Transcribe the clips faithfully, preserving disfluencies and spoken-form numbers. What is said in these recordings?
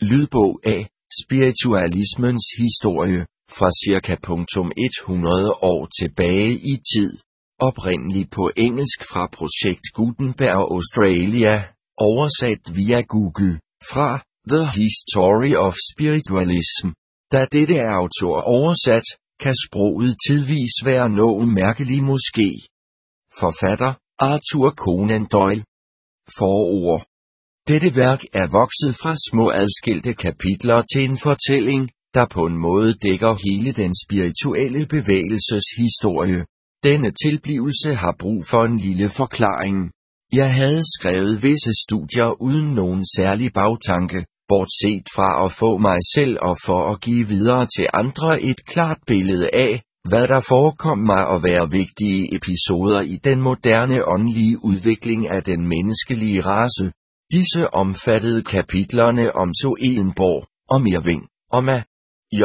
Lydbog af spiritualismens historie, fra cirka hundrede år tilbage i tid. Oprindelig på engelsk fra Projekt Gutenberg Australia, oversat via Google, fra The History of Spiritualism. Da dette er autoroversat, kan sproget tidvis være noget mærkelig måske. Forfatter, Arthur Conan Doyle. Forord. Dette værk er vokset fra små adskilte kapitler til en fortælling, der på en måde dækker hele den spirituelle bevægelses historie. Denne tilblivelse har brug for en lille forklaring. Jeg havde skrevet visse studier uden nogen særlig bagtanke, bortset fra at få mig selv og for at give videre til andre et klart billede af, hvad der forekom mig at være vigtige episoder i den moderne åndelige udvikling af den menneskelige race. Disse omfattede kapitlerne om Swedenborg, om Irving, om A. J.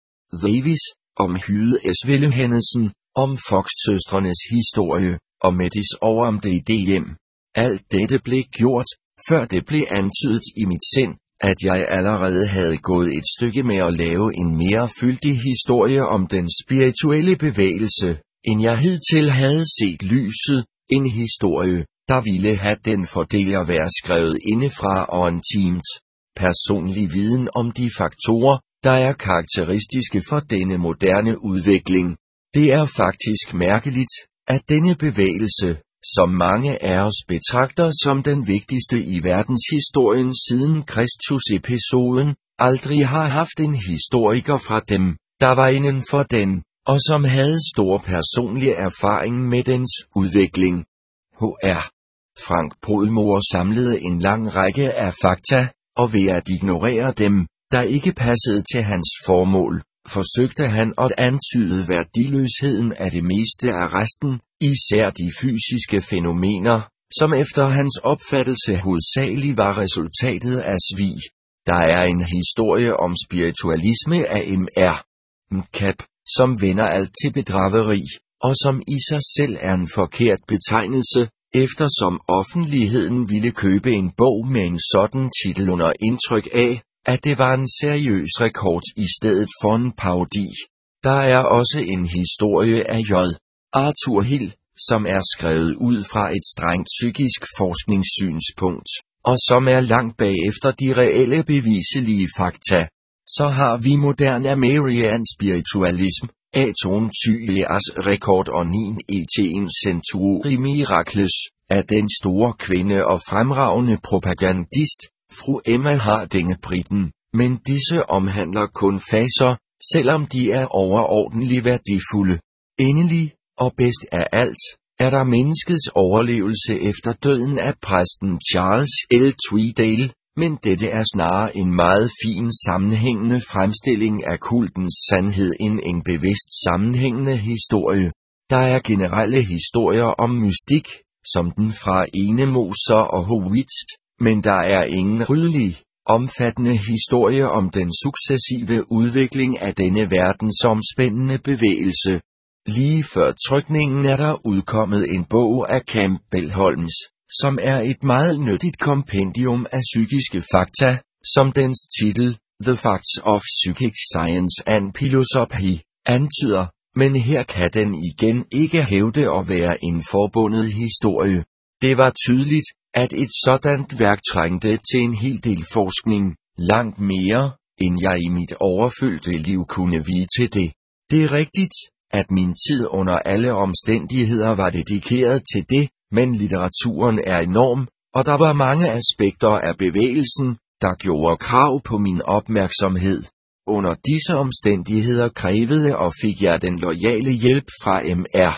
Davis, om Hyde S. Willehennesen, om Fox-søstrenes historie, og Metis og om D D M. Alt dette blev gjort, før det blev antydet i mit sind, at jeg allerede havde gået et stykke med at lave en mere fyldig historie om den spirituelle bevægelse, end jeg hidtil havde set lyset, en historie, der ville have den fordel at være skrevet indefra og intimt. Personlig viden om de faktorer, der er karakteristiske for denne moderne udvikling. Det er faktisk mærkeligt, at denne bevægelse, som mange af os betragter som den vigtigste i verdenshistorien siden Kristus-episoden, aldrig har haft en historiker fra dem, der var inden for den, og som havde stor personlig erfaring med dens udvikling. H R Frank Podmore samlede en lang række af fakta, og ved at ignorere dem, der ikke passede til hans formål, forsøgte han at antyde værdiløsheden af det meste af resten, især de fysiske fænomener, som efter hans opfattelse hovedsageligt var resultatet af svig. Der er en historie om spiritualisme af M R McCabe, som vender alt til bedrageri, og som i sig selv er en forkert betegnelse, eftersom offentligheden ville købe en bog med en sådan titel under indtryk af, at det var en seriøs rekord i stedet for en parodi. Der er også en historie af J. Arthur Hill, som er skrevet ud fra et strengt psykisk forskningssynspunkt, og som er langt bagefter de reelle beviselige fakta. Så har vi moderne Marian spiritualism, Aton Tyleas rekord og ni til en centuri mirakles, af den store kvinde og fremragende propagandist, fru Emma Hardinge Britten, men disse omhandler kun faser, selvom de er overordentligt værdifulde. Endelig, og bedst af alt, er der menneskets overlevelse efter døden af præsten Charles L. Tweedale, men dette er snarere en meget fin sammenhængende fremstilling af kultens sandhed end en bevidst sammenhængende historie. Der er generelle historier om mystik, som den fra Enemoser og Howitz, men der er ingen ryddelig, omfattende historie om den successive udvikling af denne verdensomspændende bevægelse. Lige før trykningen er der udkommet en bog af Campbell Holmes, som er et meget nyttigt kompendium af psykiske fakta, som dens titel, The Facts of Psychic Science and Philosophy, antyder, men her kan den igen ikke hævde at være en forbundet historie. Det var tydeligt, at et sådant værk trængte til en hel del forskning, langt mere, end jeg i mit overfyldte liv kunne vide til det. Det er rigtigt, at min tid under alle omstændigheder var dedikeret til det, men litteraturen er enorm, og der var mange aspekter af bevægelsen, der gjorde krav på min opmærksomhed. Under disse omstændigheder krævede og fik jeg den loyale hjælp fra M R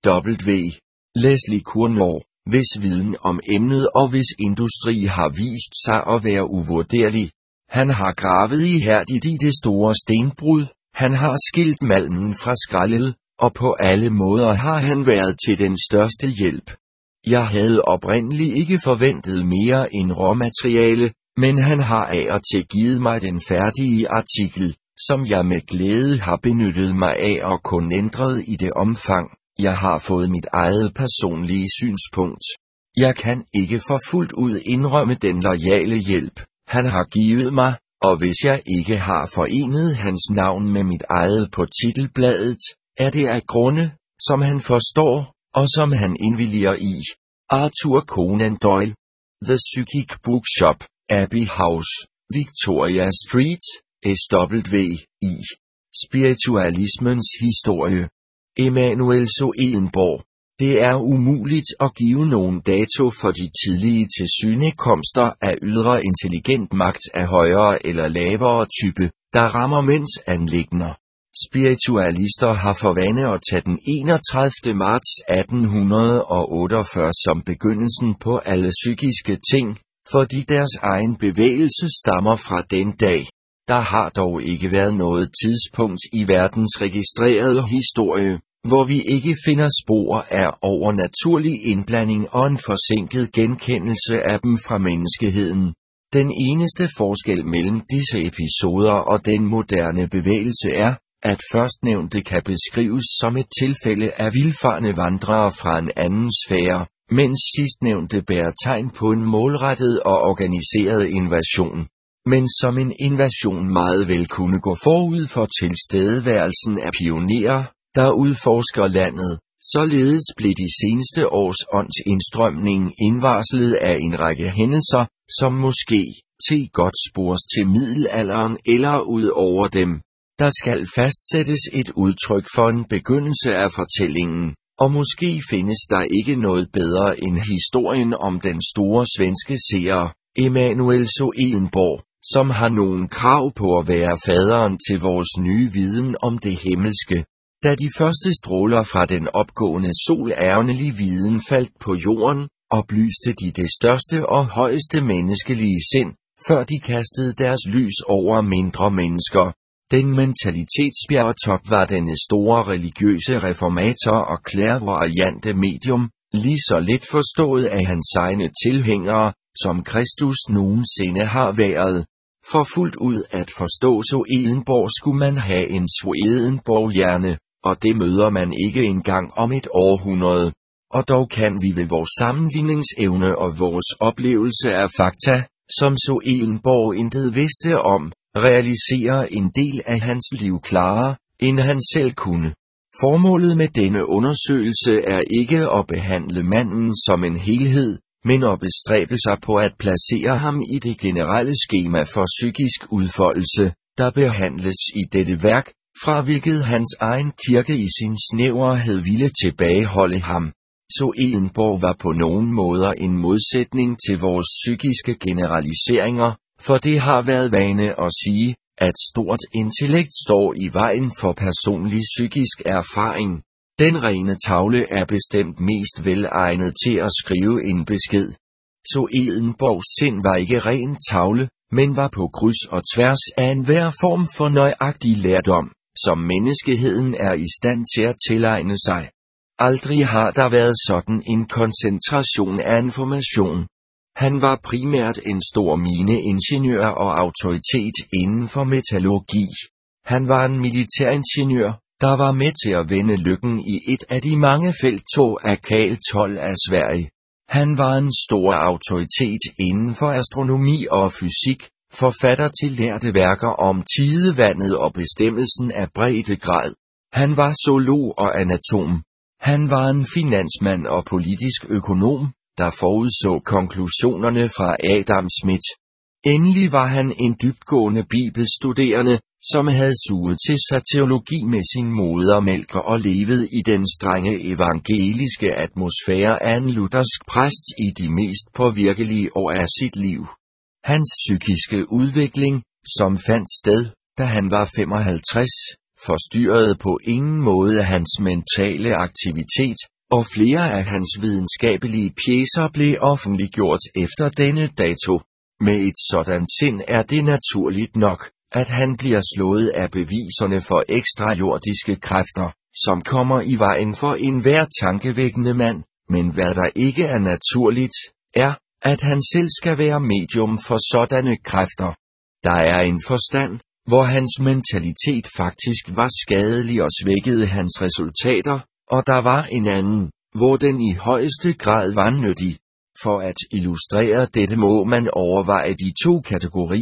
W Leslie Cournor, hvis viden om emnet og hvis industri har vist sig at være uvurderlig. Han har gravet ihærdigt i det store stenbrud, han har skilt malmen fra skraldet, og på alle måder har han været til den største hjælp. Jeg havde oprindeligt ikke forventet mere end råmateriale, men han har af og til givet mig den færdige artikel, som jeg med glæde har benyttet mig af og kun ændret i det omfang, jeg har fået mit eget personlige synspunkt. Jeg kan ikke for fuldt ud indrømme den loyale hjælp, han har givet mig, og hvis jeg ikke har forenet hans navn med mit eget på titelbladet, er det af grunde, som han forstår, og som han indvilliger i. Arthur Conan Doyle. The Psychic Bookshop, Abbey House, Victoria Street, S W I. Spiritualismens historie. Emanuel Swedenborg. Det er umuligt at give nogen dato for de tidlige tilsynekomster af ydre intelligent magt af højere eller lavere type, der rammer mænds anliggender. Spiritualister har for vane at tage den enogtredivte marts atten otteogfyrre som begyndelsen på alle psykiske ting, fordi deres egen bevægelse stammer fra den dag. Der har dog ikke været noget tidspunkt i verdens registrerede historie, hvor vi ikke finder spor af overnaturlig indblanding og en forsinket genkendelse af dem fra menneskeheden. Den eneste forskel mellem disse episoder og den moderne bevægelse er, at førstnævnte kan beskrives som et tilfælde af vildfarne vandrere fra en anden sfære, mens sidstnævnte bærer tegn på en målrettet og organiseret invasion. Men som en invasion meget vel kunne gå forud for tilstedeværelsen af pionerer, der udforsker landet, således blev de seneste års åndsindstrømning indvarslet af en række hændelser, som måske til godt spores til middelalderen eller ud over dem. Der skal fastsættes et udtryk for en begyndelse af fortællingen, og måske findes der ikke noget bedre end historien om den store svenske seer, Emanuel Swedenborg, som har nogen krav på at være faderen til vores nye viden om det himmelske. Da de første stråler fra den opgående sol ærnelig viden faldt på jorden, oplyste de det største og højeste menneskelige sind, før de kastede deres lys over mindre mennesker. Den mentalitetsbjergtop var denne store religiøse reformator og clairvoyante medium, lige så lidt forstået af hans egne tilhængere, som Kristus nogensinde har været. For fuldt ud at forstå Swedenborg skulle man have en Swedenborg-hjerne, og det møder man ikke engang om et århundrede. Og dog kan vi ved vores sammenligningsevne og vores oplevelse af fakta, som Swedenborg intet vidste om, realisere en del af hans liv klarere, end han selv kunne. Formålet med denne undersøgelse er ikke at behandle manden som en helhed, men at bestræbe sig på at placere ham i det generelle skema for psykisk udfoldelse, der behandles i dette værk, fra hvilket hans egen kirke i sin snæverhed ville tilbageholde ham. Swedenborg var på nogen måder en modsætning til vores psykiske generaliseringer, for det har været vane at sige, at stort intellekt står i vejen for personlig psykisk erfaring. Den rene tavle er bestemt mest velegnet til at skrive en besked. Swedenborgs sind var ikke ren tavle, men var på kryds og tværs af enhver form for nøjagtig lærdom, som menneskeheden er i stand til at tilegne sig. Aldrig har der været sådan en koncentration af information. Han var primært en stor mineingeniør og autoritet inden for metallurgi. Han var en militæringeniør, der var med til at vende lykken i et af de mange felttog af Karl tolv af Sverige. Han var en stor autoritet inden for astronomi og fysik, forfatter til lærde værker om tidevandet og bestemmelsen af breddegrad. Han var zoolog og anatom. Han var en finansmand og politisk økonom, der forudså konklusionerne fra Adam Smith. Endelig var han en dybtgående bibelstuderende, som havde suget til sig teologi med sin modermælk og levet i den strenge evangeliske atmosfære af en luthersk præst i de mest påvirkelige år af sit liv. Hans psykiske udvikling, som fandt sted, da han var femoghalvtreds, forstyrrede på ingen måde hans mentale aktivitet, og flere af hans videnskabelige pjecer blev offentliggjort efter denne dato. Med et sådan sind er det naturligt nok, at han bliver slået af beviserne for ekstrajordiske kræfter, som kommer i vejen for enhver tankevækkende mand, men hvad der ikke er naturligt, er, at han selv skal være medium for sådanne kræfter. Der er en forstand, hvor hans mentalitet faktisk var skadelig og svækkede hans resultater, og der var en anden, hvor den i højeste grad var nyttig. For at illustrere dette må man overveje de to kategorier,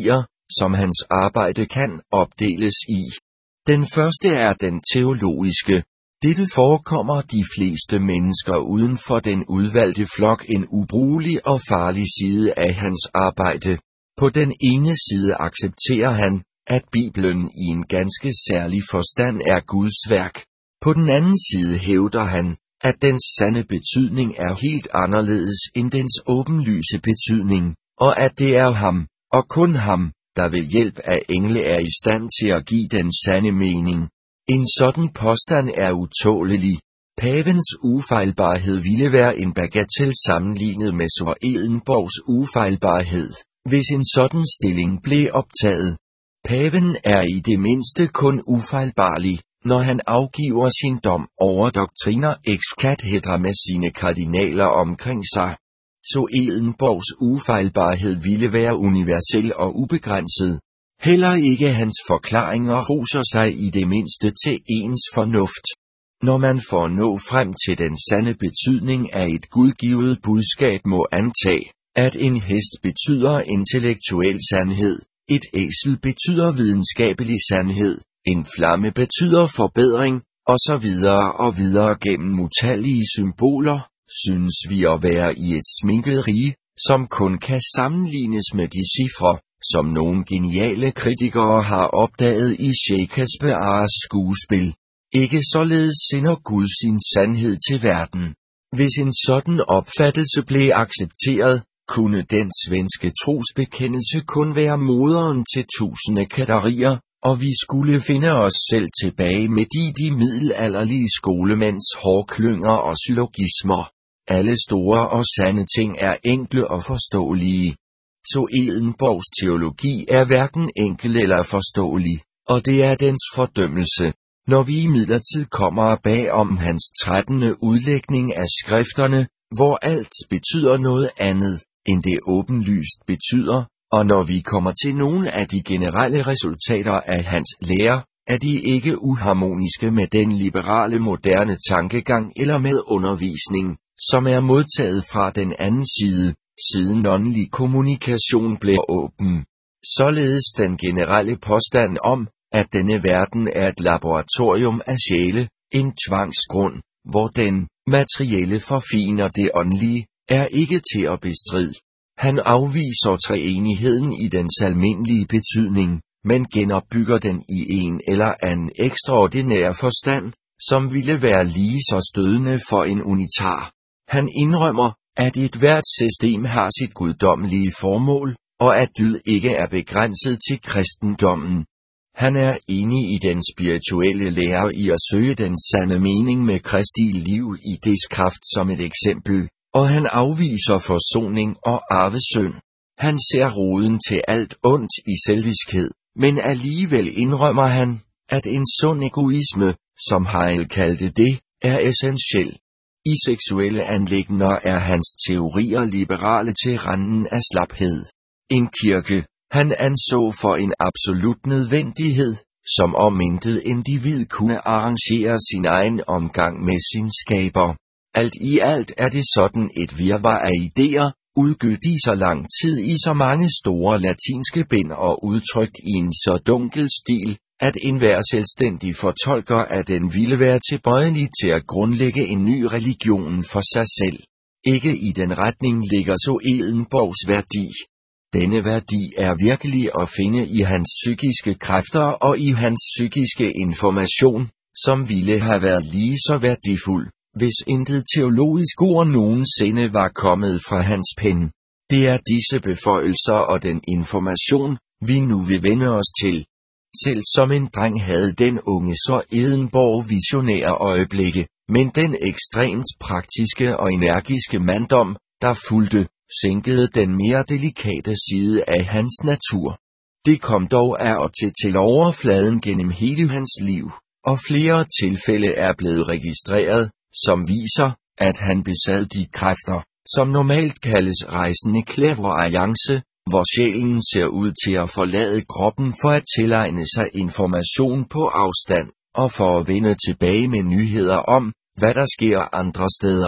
som hans arbejde kan opdeles i. Den første er den teologiske. Dette forekommer de fleste mennesker uden for den udvalgte flok en ubrugelig og farlig side af hans arbejde. På den ene side accepterer han, at Bibelen i en ganske særlig forstand er Guds værk. På den anden side hævder han, at dens sande betydning er helt anderledes end dens åbenlyse betydning, og at det er ham, og kun ham, der ved hjælp af engle er i stand til at give den sande mening. En sådan påstand er utålelig. Pavens ufejlbarhed ville være en bagatel sammenlignet med Søren Eglenborgs ufejlbarhed, hvis en sådan stilling blev optaget. Paven er i det mindste kun ufejlbarlig, når han afgiver sin dom over doktriner ex cathedra med sine kardinaler omkring sig. Så Eglenborgs ufejlbarhed ville være universel og ubegrænset. Heller ikke hans forklaringer roser sig i det mindste til ens fornuft. Når man får nå frem til den sande betydning af et gudgivet budskab må antage, at en hest betyder intellektuel sandhed, et æsel betyder videnskabelig sandhed, en flamme betyder forbedring, og så videre og videre gennem utallige symboler, synes vi at være i et sminket rige, som kun kan sammenlignes med de cifre, som nogle geniale kritikere har opdaget i Shakespeares skuespil. Ikke således sender Gud sin sandhed til verden. Hvis en sådan opfattelse blev accepteret, kunne den svenske trosbekendelse kun være moderen til tusinde katterier, og vi skulle finde os selv tilbage med de de middelalderlige skolemænds hårklynger og syllogismer. Alle store og sande ting er enkle og forståelige. Så Eglenborgs teologi er hverken enkel eller forståelig, og det er dens fordømmelse. Når vi imidlertid kommer bag om hans trettende udlægning af skrifterne, hvor alt betyder noget andet, end det åbenlyst betyder, og når vi kommer til nogle af de generelle resultater af hans lære, er de ikke uharmoniske med den liberale moderne tankegang eller med undervisning, som er modtaget fra den anden side, siden åndelig kommunikation blev åben. Således den generelle påstand om, at denne verden er et laboratorium af sjæle, en tvangsgrund, hvor den materielle forfiner det åndelige, er ikke til at bestride. Han afviser treenigheden i dens almindelige betydning, men genopbygger den i en eller anden ekstraordinær forstand, som ville være lige så stødende for en unitar. Han indrømmer, at et hvert system har sit guddommelige formål, og at dyd ikke er begrænset til kristendommen. Han er enig i den spirituelle lære i at søge den sande mening med Kristi liv i dets kraft som et eksempel, og han afviser forsoning og arvesynd. Han ser roden til alt ondt i selviskhed, men alligevel indrømmer han, at en sund egoisme, som Heil kaldte det, er essentiel. I seksuelle anliggender er hans teorier liberale til randen af slaphed. En kirke, han anså for en absolut nødvendighed, som om intet individ kunne arrangere sin egen omgang med sin skaber. Alt i alt er det sådan et virvar af idéer, udgivet i så lang tid i så mange store latinske bind og udtrykt i en så dunkel stil, at enhver selvstændig fortolker af den ville være tilbøjelig til at grundlægge en ny religion for sig selv. Ikke i den retning ligger så Eglenborgs værdi. Denne værdi er virkelig at finde i hans psykiske kræfter og i hans psykiske information, som ville have været lige så værdifuld, hvis intet teologisk ord nogensinde var kommet fra hans pen. Det er disse beføjelser og den information, vi nu vil vende os til. Selv som en dreng havde den unge så Eglenborg visionære øjeblikke, men den ekstremt praktiske og energiske manddom, der fulgte, sænkede den mere delikate side af hans natur. Det kom dog af og til til overfladen gennem hele hans liv, og flere tilfælde er blevet registreret, som viser, at han besad de kræfter, som normalt kaldes rejsende clairvoyance, hvor sjælen ser ud til at forlade kroppen for at tilegne sig information på afstand, og for at vende tilbage med nyheder om, hvad der sker andre steder.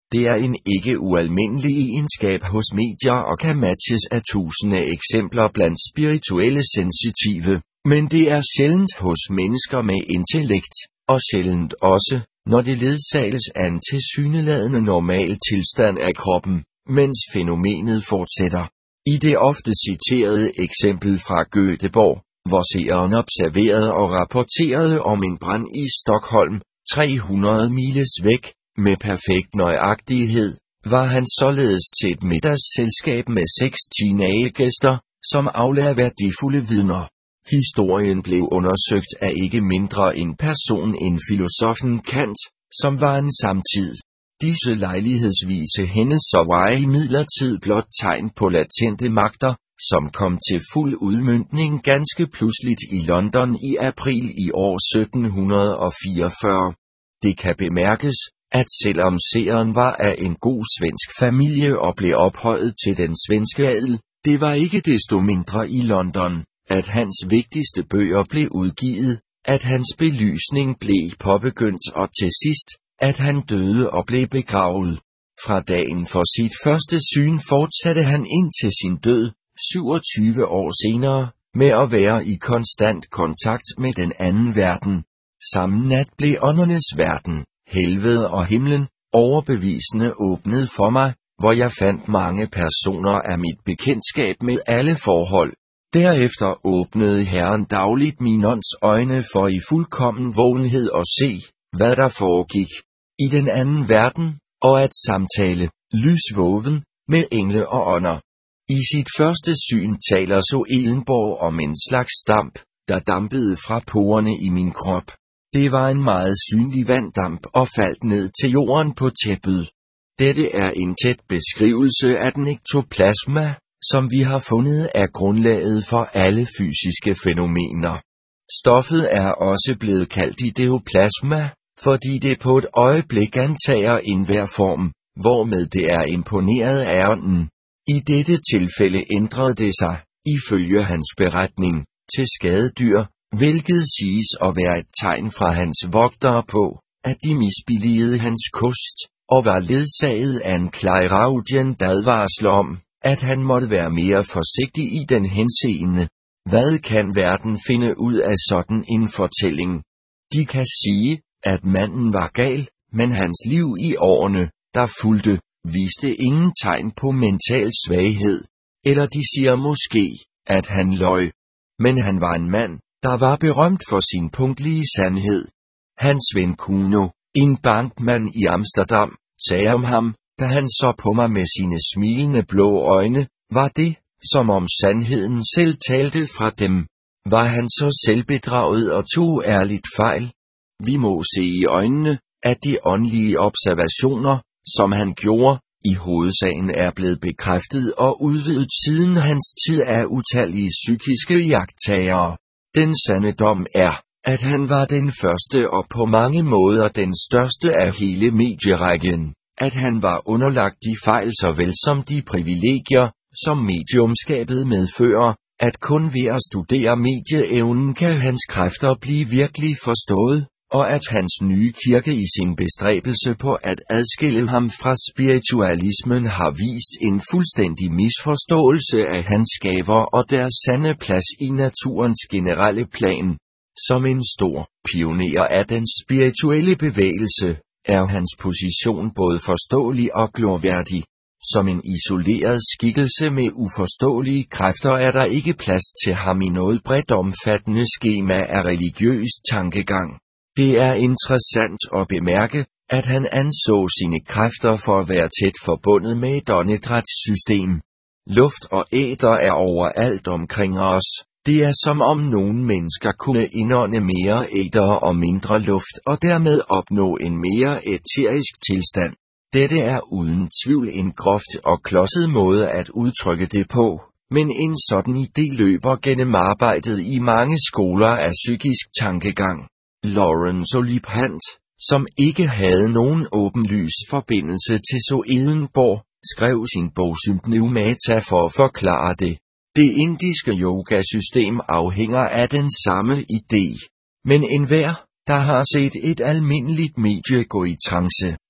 Det er en ikke ualmindelig egenskab hos medier og kan matches af tusinde eksempler blandt spirituelle sensitive, men det er sjældent hos mennesker med intellekt, og sjældent også, når det ledsages af en tilsyneladende normal tilstand af kroppen, mens fænomenet fortsætter. I det ofte citerede eksempel fra Göteborg, hvor seeren observerede og rapporterede om en brand i Stockholm, tre hundrede miles væk, med perfekt nøjagtighed, var han således til et middagsselskab med seks teenagegæster, som aflagde værdifulde vidner. Historien blev undersøgt af ikke mindre en person end filosofen Kant, som var en samtid. Disse lejlighedsvise hændelser var imidlertid blot tegn på latente magter, som kom til fuld udmøntning ganske pludseligt i London i april i år sytten fireogfyrre. Det kan bemærkes, at selvom seeren var af en god svensk familie og blev ophøjet til den svenske adel, det var ikke desto mindre i London, at hans vigtigste bøger blev udgivet, at hans belysning blev påbegyndt og til sidst, at han døde og blev begravet. Fra dagen for sit første syn fortsatte han indtil sin død, syvogtyve år senere, med at være i konstant kontakt med den anden verden. Samme nat blev åndernes verden, helvede og himlen, overbevisende åbnet for mig, hvor jeg fandt mange personer af mit bekendtskab med alle forhold. Derefter åbnede Herren dagligt min ånds øjne for i fuldkommen vågenhed at se, hvad der foregik i den anden verden, og at samtale, lysvågen, med engle og ånder. I sit første syn taler så Elenborg om en slags damp, der dampede fra porerne i min krop. Det var en meget synlig vanddamp og faldt ned til jorden på tæppet. Dette er en tæt beskrivelse af den ektoplasma, som vi har fundet er grundlaget for alle fysiske fænomener. Stoffet er også blevet kaldt ideoplasma, fordi det på et øjeblik antager enhver form, hvormed det er imponeret af ånden. I dette tilfælde ændrede det sig, ifølge hans beretning, til skadedyr, hvilket siges at være et tegn fra hans vogtere på, at de misbilligede hans kost, og var ledsaget af en clairaudient advarsel om, at han måtte være mere forsigtig i den henseende. Hvad kan verden finde ud af sådan en fortælling? De kan sige, at manden var gal, men hans liv i årene, der fulgte, viste ingen tegn på mental svaghed. Eller de siger måske, at han løj. Men han var en mand, der var berømt for sin punktlige sandhed. Hans ven Kuno, en bankmand i Amsterdam, sagde om ham, da han så på mig med sine smilende blå øjne, var det, som om sandheden selv talte fra dem. Var han så selvbedraget og tog ærligt fejl? Vi må se i øjnene, at de åndelige observationer, som han gjorde, i hovedsagen er blevet bekræftet og udvidet siden hans tid af utallige psykiske iagttagere. Den sande dom er, at han var den første og på mange måder den største af hele medierækken, at han var underlagt de fejl såvel som de privilegier, som mediumskabet medfører, at kun ved at studere medieevnen kan hans kræfter blive virkelig forstået, og at hans nye kirke i sin bestræbelse på at adskille ham fra spiritualismen har vist en fuldstændig misforståelse af hans gaver og deres sande plads i naturens generelle plan. Som en stor pioner af den spirituelle bevægelse, er hans position både forståelig og glorværdig. Som en isoleret skikkelse med uforståelige kræfter er der ikke plads til ham i noget bredt omfattende skema af religiøs tankegang. Det er interessant at bemærke, at han anså sine kræfter for at være tæt forbundet med et åndedrætssystem. Luft og æter er overalt omkring os. Det er som om nogle mennesker kunne indånde mere æter og mindre luft og dermed opnå en mere æterisk tilstand. Dette er uden tvivl en groft og klodset måde at udtrykke det på, men en sådan idé løber gennem arbejdet i mange skoler af psykisk tankegang. Lawrence Oliphant, som ikke havde nogen åbenlys forbindelse til Swedenborg, skrev sin bog Sympneumata for at forklare det. Det indiske yogasystem afhænger af den samme idé. Men enhver, der har set et almindeligt medie gå i trance,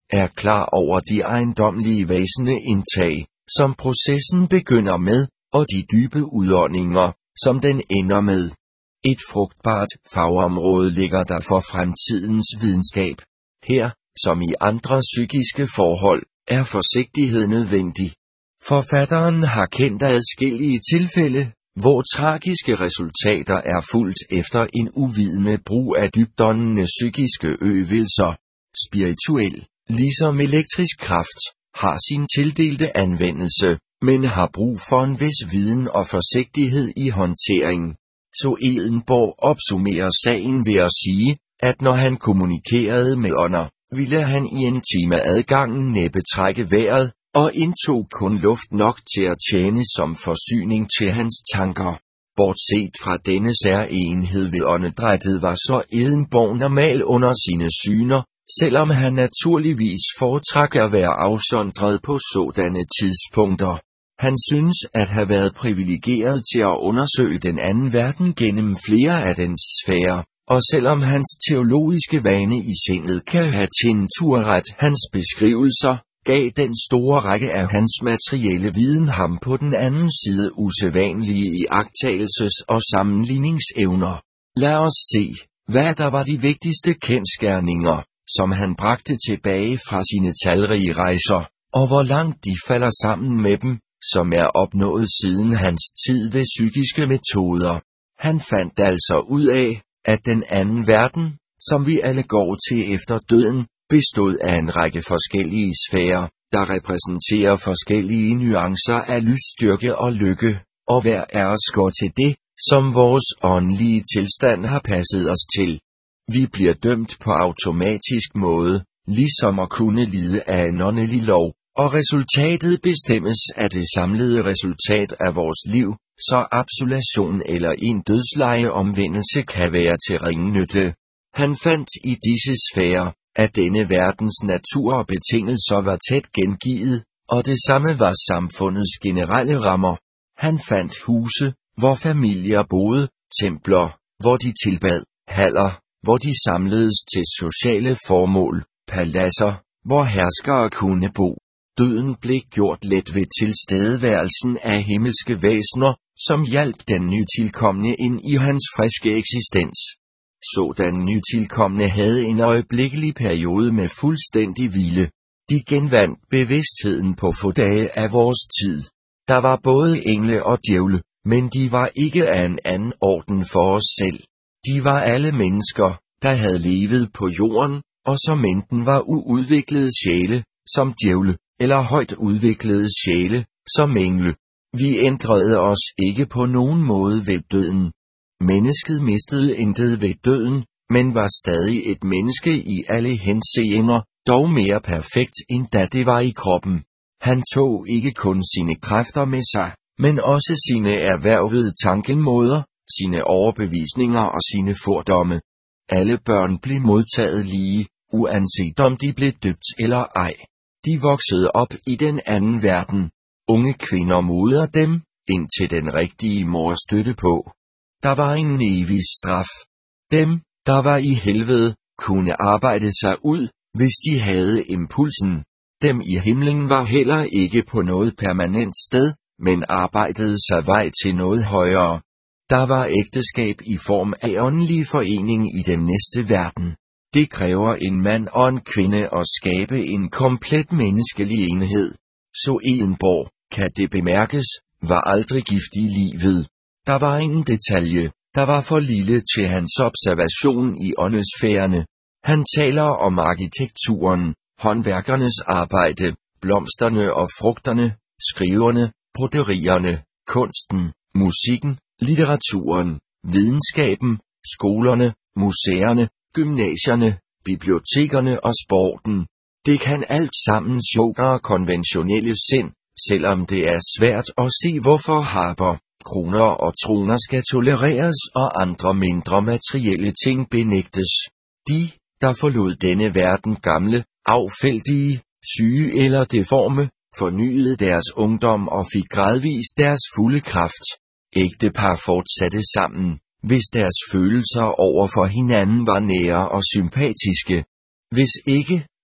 er klar over de ejendommelige væsende indtag, som processen begynder med, og de dybe udåndinger, som den ender med. Et frugtbart fagområde ligger der for fremtidens videnskab. Her, som i andre psykiske forhold, er forsigtighed nødvendig. Forfatteren har kendt adskillige tilfælde, hvor tragiske resultater er fulgt efter en uvidende brug af dybtåndende psykiske øvelser. Spirituel, ligesom elektrisk kraft, har sin tildelte anvendelse, men har brug for en vis viden og forsigtighed i håndtering. Så Swedenborg opsummerer sagen ved at sige, at når han kommunikerede med ånder, ville han i en time adgangen næppe trække vejret, og indtog kun luft nok til at tjene som forsyning til hans tanker. Bortset fra denne særenhed ved åndedrættet var så Swedenborg normal under sine syner, selvom han naturligvis foretrak at være afsondret på sådanne tidspunkter. Han synes at have været privilegeret til at undersøge den anden verden gennem flere af dens sfærer, og selvom hans teologiske vane i sindet kan have tinturret hans beskrivelser, gav den store række af hans materielle viden ham på den anden side usædvanlige iagttagelses- og sammenligningsevner. Lad os se, hvad der var de vigtigste kendsgerninger, som han bragte tilbage fra sine talrige rejser, og hvor langt de falder sammen med dem, som er opnået siden hans tid ved psykiske metoder. Han fandt altså ud af, at den anden verden, som vi alle går til efter døden, bestod af en række forskellige sfærer, der repræsenterer forskellige nuancer af lysstyrke og lykke, og hver af os går til det, som vores åndelige tilstand har passet os til. Vi bliver dømt på automatisk måde, ligesom at kunne lide af en åndelig lov, og resultatet bestemmes af det samlede resultat af vores liv, så absolution eller en dødsleje omvendelse kan være til ringe nytte. Han fandt i disse sfærer, at denne verdens natur og betingelser var tæt gengivet, og det samme var samfundets generelle rammer. Han fandt huse, hvor familier boede, templer, hvor de tilbad, haller, hvor de samledes til sociale formål, paladser, hvor herskere kunne bo. Døden blev gjort let ved tilstedeværelsen af himmelske væsener, som hjalp den nytilkomne ind i hans friske eksistens. Sådan nytilkomne havde en øjeblikkelig periode med fuldstændig hvile. De genvandt bevidstheden på få dage af vores tid. Der var både engle og djævle, men de var ikke af en anden orden for os selv. De var alle mennesker, der havde levet på jorden, og som enten var uudviklede sjæle, som djævle, eller højt udviklede sjæle, som engle. Vi ændrede os ikke på nogen måde ved døden. Mennesket mistede intet ved døden, men var stadig et menneske i alle henseender, dog mere perfekt end da det var i kroppen. Han tog ikke kun sine kræfter med sig, men også sine erhvervede tankemåder, sine overbevisninger og sine fordomme. Alle børn blev modtaget lige, uanset om de blev døbt eller ej. De voksede op i den anden verden. Unge kvinder moder dem, indtil den rigtige mor støtte på. Der var ingen evig straf. Dem, der var i helvede, kunne arbejde sig ud, hvis de havde impulsen. Dem i himlen var heller ikke på noget permanent sted, men arbejdede sig vej til noget højere. Der var ægteskab i form af åndelig forening i den næste verden. Det kræver en mand og en kvinde at skabe en komplet menneskelig enhed. Så Swedenborg, kan det bemærkes, var aldrig gift i livet. Der var ingen detalje, der var for lille til hans observation i åndesfærerne. Han taler om arkitekturen, håndværkernes arbejde, blomsterne og frugterne, skriverne, broderierne, kunsten, musikken, litteraturen, videnskaben, skolerne, museerne, gymnasierne, bibliotekerne og sporten. Det kan alt sammen sjovere konventionelle sind, selvom det er svært at se hvorfor harper, kroner og troner skal tolereres og andre mindre materielle ting benægtes. De, der forlod denne verden gamle, affældige, syge eller deforme, fornyede deres ungdom og fik gradvist deres fulde kraft. Ægtepar fortsatte sammen, hvis deres følelser over for hinanden var nære og sympatiske. Hvis ikke,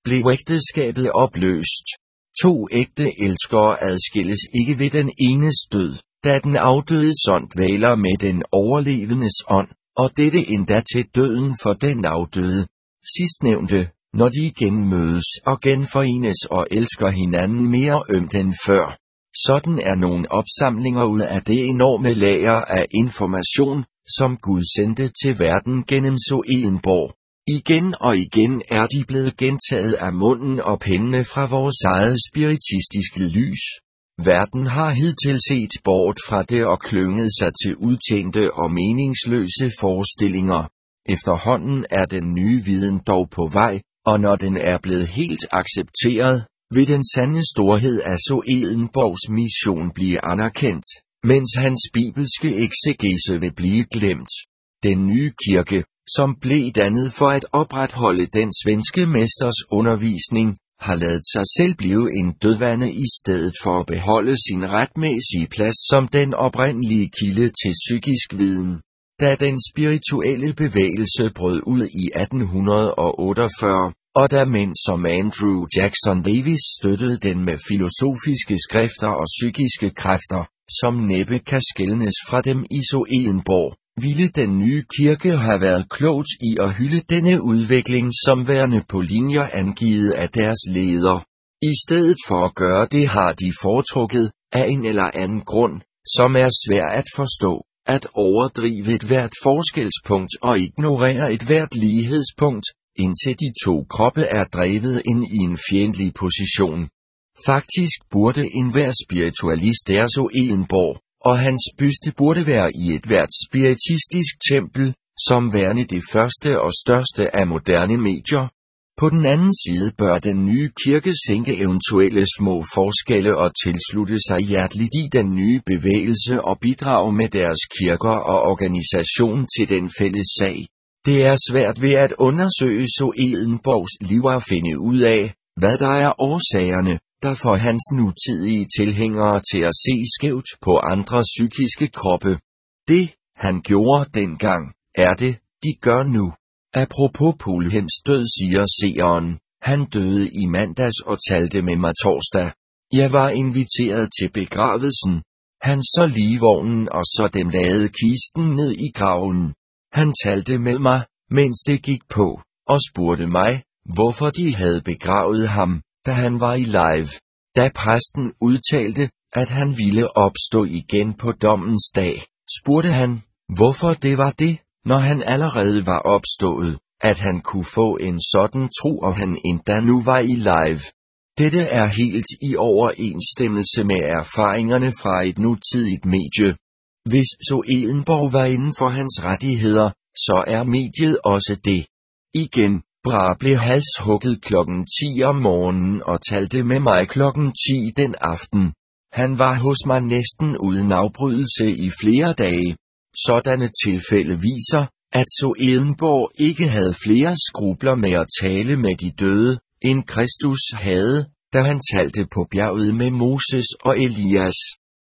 blev ægteskabet opløst. To ægte elskere adskilles ikke ved den enes død, da den afdødes ånd dvæler med den overlevendes ånd, og dette endda til døden for den afdøde. Sidstnævnte, når de igen mødes og genforenes og elsker hinanden mere ømt end før. Sådan er nogle opsamlinger ud af det enorme lager af information, som Gud sendte til verden gennem Swedenborg. Igen og igen er de blevet gentaget af munden og pennene fra vores eget spiritistiske lys. Verden har hidtil set bort fra det og klynget sig til udtjente og meningsløse forestillinger. Efterhånden er den nye viden dog på vej, og når den er blevet helt accepteret, vil den sande storhed af Swedenborgs mission blive anerkendt, mens hans bibelske eksegese vil blive glemt. Den nye kirke, som blev dannet for at opretholde den svenske mesters undervisning, har ladet sig selv blive en dødvande i stedet for at beholde sin retmæssige plads som den oprindelige kilde til psykisk viden. Da den spirituelle bevægelse brød ud i atten otteogfyrre, og da mænd som Andrew Jackson Davis støttede den med filosofiske skrifter og psykiske kræfter, som næppe kan skelnes fra dem i Swedenborg, ville den nye kirke have været klogt i at hylde denne udvikling som værende på linjer angivet af deres leder. I stedet for at gøre det har de foretrukket, af en eller anden grund, som er svær at forstå, at overdrive et hvert forskelspunkt og ignorere et hvert lighedspunkt, indtil de to kroppe er drevet ind i en fjendtlig position. Faktisk burde enhver spiritualist der Swedenborg, og hans byste burde være i et hvert spiritistisk tempel, som værende det første og største af moderne medier. På den anden side bør den nye kirke sænke eventuelle små forskelle og tilslutte sig hjerteligt i den nye bevægelse og bidrage med deres kirker og organisation til den fælles sag. Det er svært ved at undersøge Swedenborgs liv og finde ud af, hvad der er årsagerne, der får hans nutidige tilhængere til at se skævt på andre psykiske kroppe. Det, han gjorde dengang, er det, de gør nu. Apropos Polhems død, siger seeren, han døde i mandags og talte med mig torsdag. Jeg var inviteret til begravelsen. Han så ligevognen og så dem lavede kisten ned i graven. Han talte med mig, mens det gik på, og spurgte mig, hvorfor de havde begravet ham, da han var i live. Da præsten udtalte, at han ville opstå igen på dommens dag, spurgte han, hvorfor det var det, når han allerede var opstået, at han kunne få en sådan tro, og han endda nu var i live. Dette er helt i overensstemmelse med erfaringerne fra et nutidigt medie. Hvis Swedenborg var inden for hans rettigheder, så er mediet også det. Igen, Bra blev halshugget klokken ti om morgenen og talte med mig klokken ti den aften. Han var hos mig næsten uden afbrydelse i flere dage. Sådanne tilfælde viser, at Swedenborg ikke havde flere skrubler med at tale med de døde, end Kristus havde, da han talte på bjerget med Moses og Elias.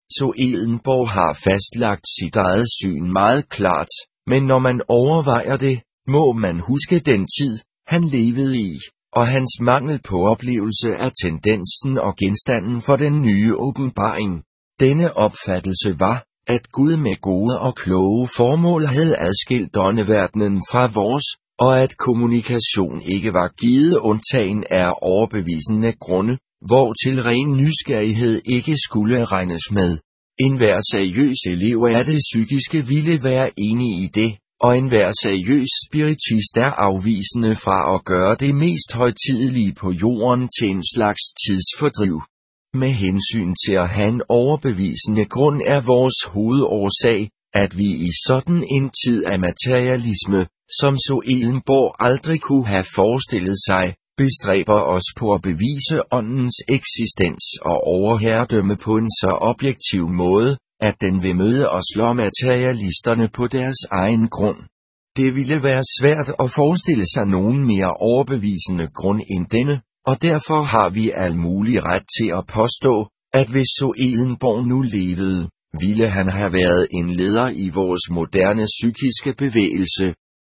Swedenborg har fastlagt sit eget syn meget klart, men når man overvejer det, må man huske den tid, han levede i, og hans mangel på oplevelse af tendensen og genstanden for den nye åbenbaring. Denne opfattelse var, at Gud med gode og kloge formål havde adskilt åndeverdenen fra vores, og at kommunikation ikke var givet undtagen af overbevisende grunde, hvor til ren nysgerrighed ikke skulle regnes med. Enhver seriøs elev af det psykiske ville være enig i det, og enhver seriøs spiritist er afvisende fra at gøre det mest højtidelige på jorden til en slags tidsfordriv. Med hensyn til at have en overbevisende grund er vores hovedårsag, at vi i sådan en tid af materialisme, som Swedenborg aldrig kunne have forestillet sig, bestræber os på at bevise åndens eksistens og overherredømme på en så objektiv måde, at den vil møde og slå materialisterne på deres egen grund. Det ville være svært at forestille sig nogen mere overbevisende grund end denne, og derfor har vi al mulig ret til at påstå, at hvis Swedenborg nu levede, ville han have været en leder i vores moderne psykiske bevægelse,